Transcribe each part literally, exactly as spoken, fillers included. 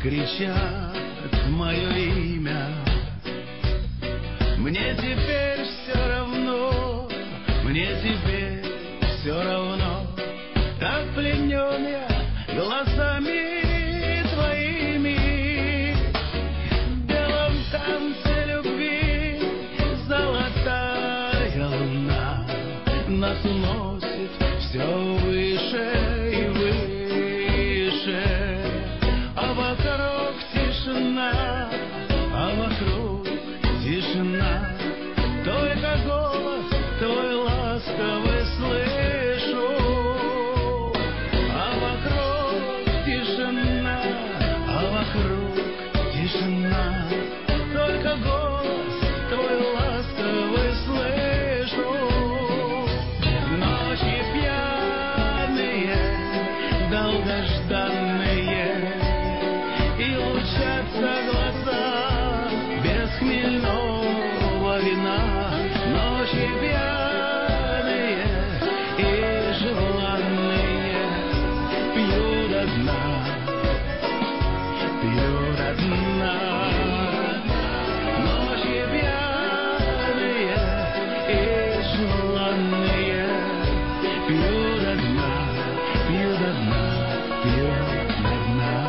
кричат мое имя. Мне теперь все равно, мне теперь все равно, так пленен я глазами твоими. В белом танце любви золотая луна нас уносит все выше и выше, а вокруг тишина, а вокруг тишина, только голос твой ласковый слышу, а вокруг тишина, а вокруг тишина, только голос твой ласковый слышу. Ночи пьяные, долгожданные, и лучатся глаза без хмельного вина. Ночи пьяные и желанные пьют до дна, пьют до дна. Ночи пьяные и желанные пьют до дна, пьют до дна, пьют до дна.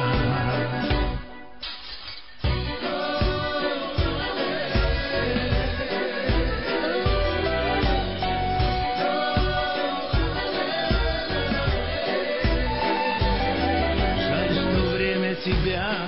Тебя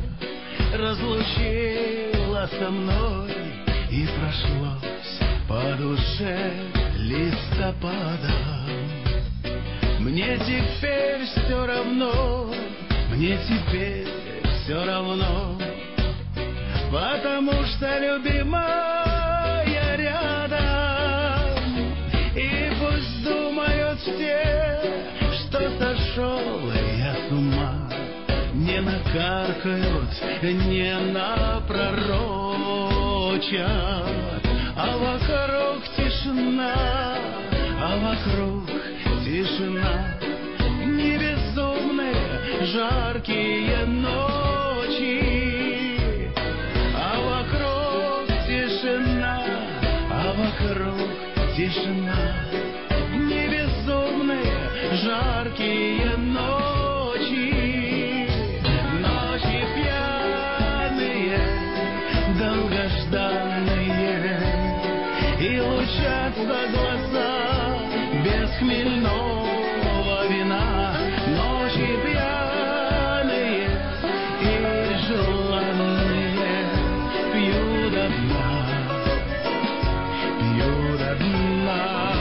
разлучила со мной, и прошлось по душе листопадом. Мне теперь все равно, мне теперь все равно, потому что любимая рядом. И пусть думают все, что сошел я с ума, не накаркают, не напророчат, а вокруг тишина, а вокруг тишина, не безумные жаркие ночи, а вокруг тишина, а вокруг тишина, не безумные жаркие ночи. Долгожданные, и лучатся глаза без хмельного вина. Ночи пьяные и желанные пьют до дна, пьют до дна.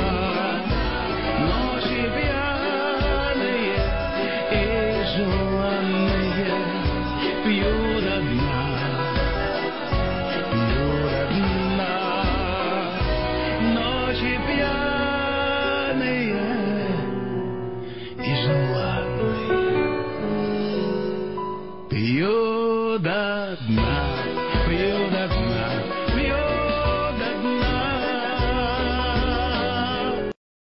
Ночи пьяные и желанные пьют до дна. Ночи пьяные и желанные пьют до дна, пьют до дна.